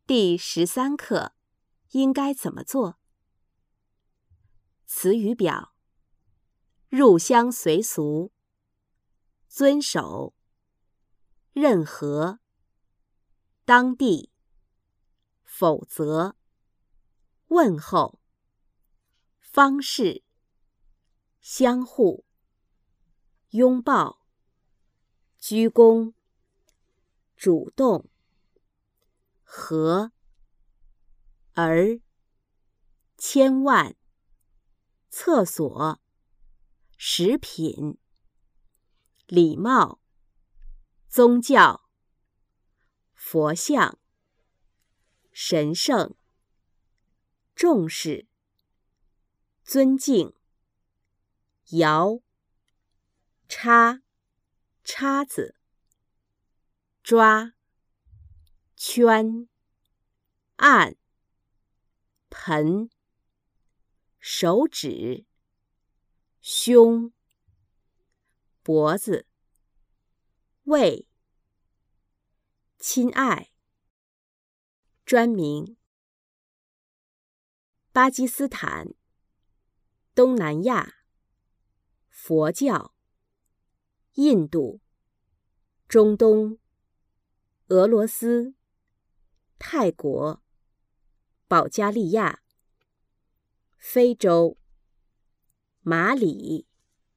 第13课应该怎么做？词语表：入乡随俗、遵守、任何、当地、否则、问候、方式、相互、拥抱、鞠躬、主动、和、而、千万、厕所、食品、礼貌、宗教、佛像、神圣、重视、尊敬、摇、插、叉子、抓、圈、按、盆、手指、胸、脖子、胃、亲爱、专名、巴基斯坦、东南亚、佛教、印度、中东、俄罗斯、泰国、保加利亚、非洲、马里、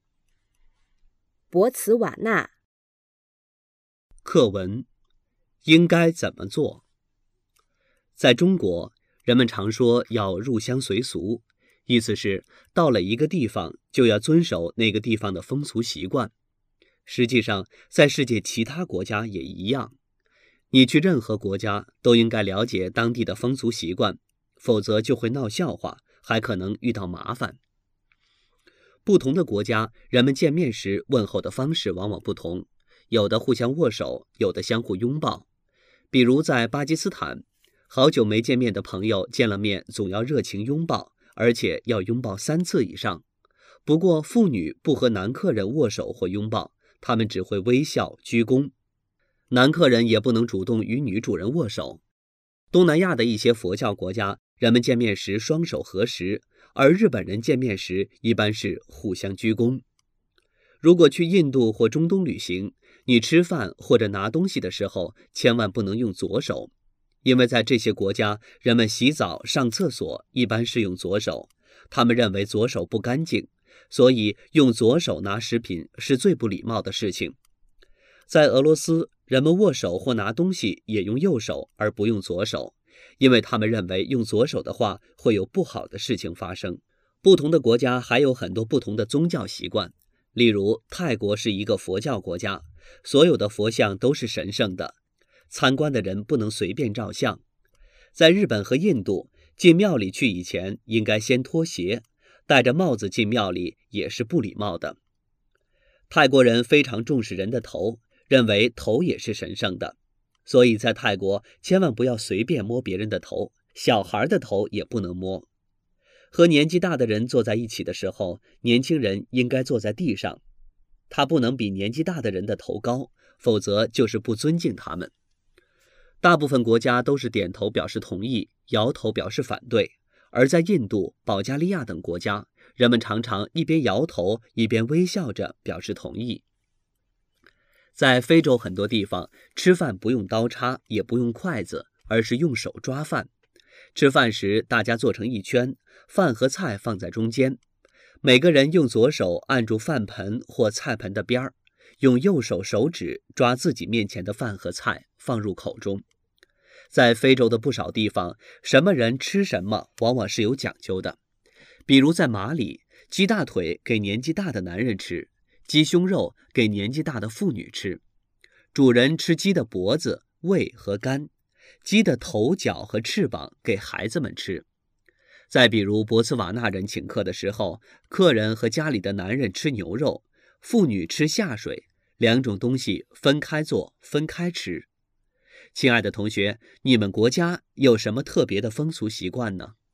博茨瓦纳。 课文应该怎么做？在中国，人们常说要入乡随俗，意思是到了一个地方就要遵守那个地方的风俗习惯。实际上，在世界其他国家也一样。你去任何国家都应该了解当地的风俗习惯，否则就会闹笑话，还可能遇到麻烦。不同的国家，人们见面时问候的方式往往不同，有的互相握手，有的相互拥抱。比如在巴基斯坦，好久没见面的朋友见了面总要热情拥抱，而且要拥抱3次以上。不过妇女不和男客人握手或拥抱，他们只会微笑鞠躬。男客人也不能主动与女主人握手。东南亚的一些佛教国家，人们见面时双手合十，而日本人见面时一般是互相鞠躬。如果去印度或中东旅行，你吃饭或者拿东西的时候，千万不能用左手，因为在这些国家，人们洗澡、上厕所一般是用左手，他们认为左手不干净，所以用左手拿食品是最不礼貌的事情。在俄罗斯，人们握手或拿东西也用右手而不用左手，因为他们认为用左手的话会有不好的事情发生。不同的国家还有很多不同的宗教习惯，例如泰国是一个佛教国家，所有的佛像都是神圣的，参观的人不能随便照相。在日本和印度，进庙里去以前应该先脱鞋，戴着帽子进庙里也是不礼貌的。泰国人非常重视人的头，认为头也是神圣的，所以在泰国千万不要随便摸别人的头，小孩的头也不能摸。和年纪大的人坐在一起的时候，年轻人应该坐在地上，他不能比年纪大的人的头高，否则就是不尊敬他们。大部分国家都是点头表示同意，摇头表示反对，而在印度、保加利亚等国家，人们常常一边摇头一边微笑着表示同意。在非洲很多地方，吃饭不用刀叉，也不用筷子，而是用手抓饭。吃饭时，大家坐成一圈，饭和菜放在中间，每个人用左手按住饭盆或菜盆的边儿，用右手手指抓自己面前的饭和菜放入口中。在非洲的不少地方，什么人吃什么往往是有讲究的。比如在马里，鸡大腿给年纪大的男人吃，鸡胸肉给年纪大的妇女吃，主人吃鸡的脖子、胃和肝，鸡的头、脚和翅膀给孩子们吃。再比如博茨瓦纳人请客的时候，客人和家里的男人吃牛肉，妇女吃下水，两种东西分开做，分开吃。亲爱的同学，你们国家有什么特别的风俗习惯呢？